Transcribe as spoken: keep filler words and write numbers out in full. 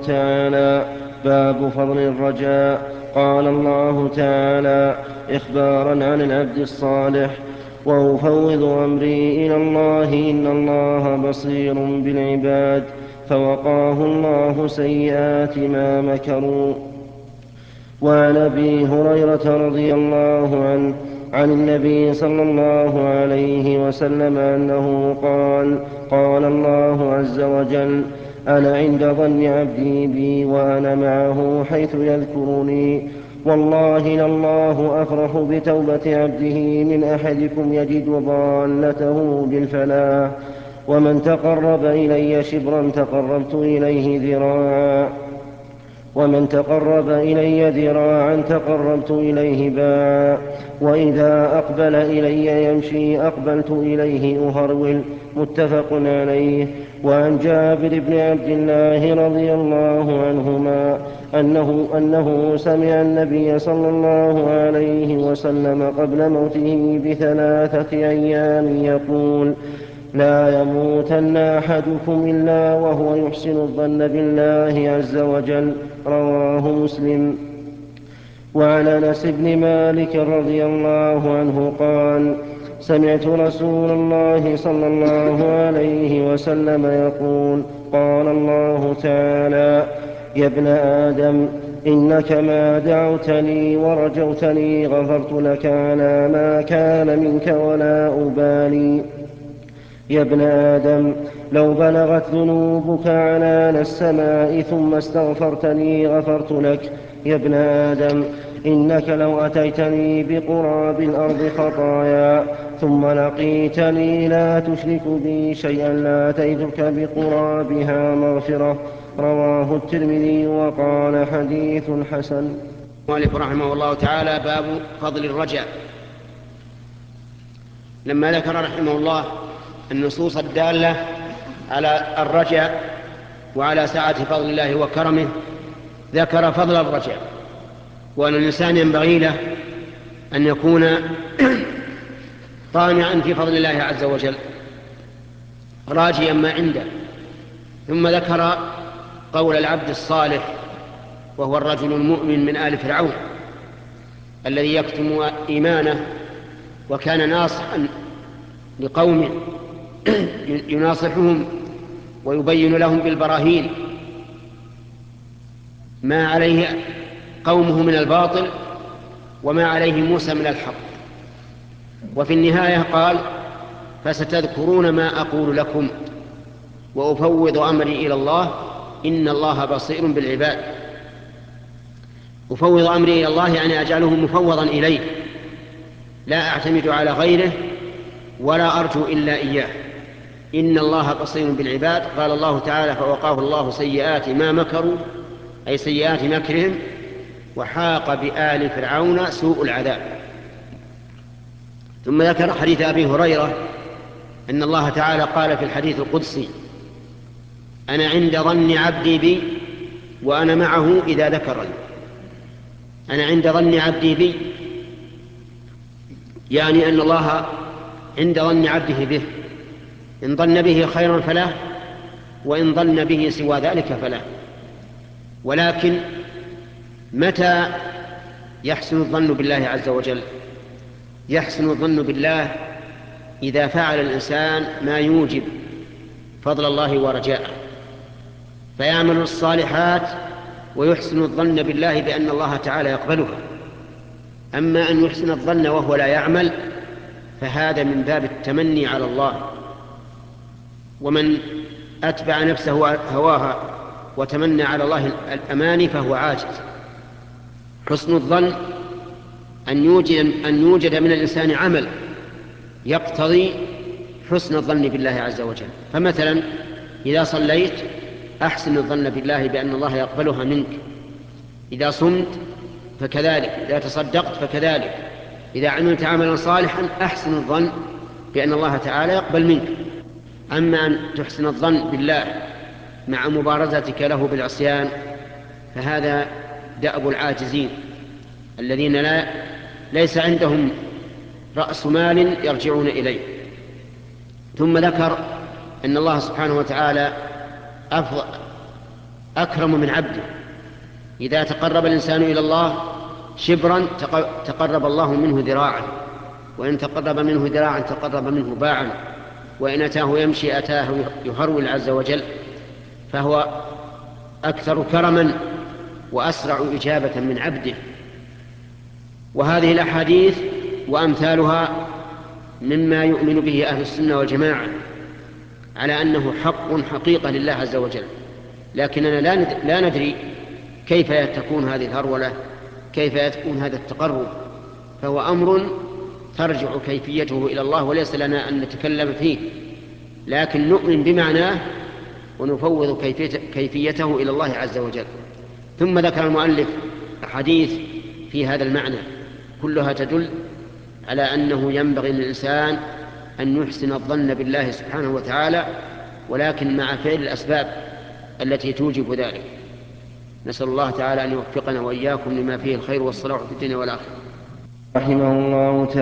تعالى: باب فضل الرجاء. قال الله تعالى إخبارا عن العبد الصالح: وأفوض أمري إلى الله إن الله بصير بالعباد، فوقاه الله سيئات ما مكروا. وعن أبي هريرة رضي الله عنه عن النبي صلى الله عليه وسلم أنه قال: قال الله عز وجل: أنا عند ظن عبدي بي وأنا معه حيث يذكرني. والله لله أفرح بتوبة عبده من أحدكم يجد ضالته بالفلاح. ومن تقرب إلي شبرا تقربت إليه ذراعا ومن تقرب إلي ذراعا تقربت إليه باعا. وإذا أقبل إلي يمشي أقبلت إليه أهرول. متفق عليه. وعن جابر بن عبد الله رضي الله عنهما أنه, أنه سمع النبي صلى الله عليه وسلم قبل موته بثلاثة أيام يقول: لا يموتن أحدكم إلا وهو يحسن الظن بالله عز وجل. رواه مسلم. وعن أنس بن مالك رضي الله عنه قال: سمعت رسول الله صلى الله عليه وسلم يقول: قال الله تعالى: يا ابن آدم إنك ما دعوتني ورجوتني غفرت لك على ما كان منك ولا أبالي. يا ابن آدم لو بلغت ذنوبك عنان السماء ثم استغفرتني غفرت لك. يا ابن آدم إنك لو أتيتني بقراب الأرض خطايا ثم لقيتني لا تشرك بي شيئا لاتيتك بقرابها مغفرة. رواه الترمذي وقال: حديث حسن. المؤلف رحمه الله تعالى: باب فضل الرجاء. لما ذكر رحمه الله النصوص الدالة على الرجاء وعلى سعة فضل الله وكرمه، ذكر فضل الرجاء، وأن الإنسان ينبغي له أن يكون طامعا في فضل الله عز وجل راجيا ما عنده. ثم ذكر قول العبد الصالح، وهو الرجل المؤمن من آل فرعون الذي يكتم إيمانه وكان ناصحا لقومه يناصحهم ويبين لهم بالبراهين ما عليه قومه من الباطل وما عليه موسى من الحق. وفي النهاية قال: فستذكرون ما أقول لكم وأفوض أمري إلى الله إن الله بصير بالعباد. أفوض أمري إلى الله يعني أجعله مفوضا إليه، لا أعتمد على غيره ولا أرجو إلا إياه. إن الله بصير بالعباد. قال الله تعالى: فوقاه الله سيئات ما مكروا، أي سيئات مكرهم، وحاق بآل فرعون سوء العذاب. ثم ذكر حديث أبي هريرة أن الله تعالى قال في الحديث القدسي: أنا عند ظن عبدي بي وأنا معه إذا ذكرني. أنا عند ظن عبدي بي يعني أن الله عند ظن عبده به، إن ظن به خيرا فله، وإن ظن به سوى ذلك فله. ولكن متى يحسن الظن بالله عز وجل؟ يحسن الظن بالله إذا فعل الإنسان ما يوجب فضل الله ورجاءه، فيعمل الصالحات ويحسن الظن بالله بأن الله تعالى يقبلها. أما أن يحسن الظن وهو لا يعمل فهذا من باب التمني على الله. ومن أتبع نفسه هواها وتمنى على الله الأماني فهو عاجز. حسن الظن أن يوجد, أن يوجد من الإنسان عمل يقتضي حسن الظن بالله عز وجل. فمثلا إذا صليت أحسن الظن بالله بأن الله يقبلها منك، إذا صمت فكذلك، إذا تصدقت فكذلك، إذا عملت عملا صالحا أحسن الظن بأن الله تعالى يقبل منك. أما أن تحسن الظن بالله مع مبارزتك له بالعصيان فهذا دأب العاجزين الذين لا ليس عندهم رأس مال يرجعون إليه. ثم ذكر أن الله سبحانه وتعالى أكرم من عبده. إذا تقرب الإنسان إلى الله شبرا تقرب الله منه ذراعا، وإن تقرب منه ذراعا تقرب منه باعا، وإن أتاه يمشي أتاه يهرول عز وجل، فهو أكثر كرما وأسرع إجابة من عبده. وهذه الأحاديث وأمثالها مما يؤمن به أهل السنة والجماعة على أنه حق حقيقة لله عز وجل، لكننا لا ندري كيف تكون هذه الهرولة، كيف يكون هذا التقرب، فهو أمر ترجع كيفيته إلى الله وليس لنا أن نتكلم فيه، لكن نؤمن بمعناه ونفوض كيفيته إلى الله عز وجل. ثم ذكر المؤلف أحاديث في هذا المعنى كلها تدل على أنه ينبغي للإنسان أن يحسن الظن بالله سبحانه وتعالى، ولكن مع فعل الأسباب التي توجب ذلك. نسأل الله تعالى أن يوفقنا وإياكم لما فيه الخير والصلاح في الدنيا والآخرة. رحمه الله تعالى.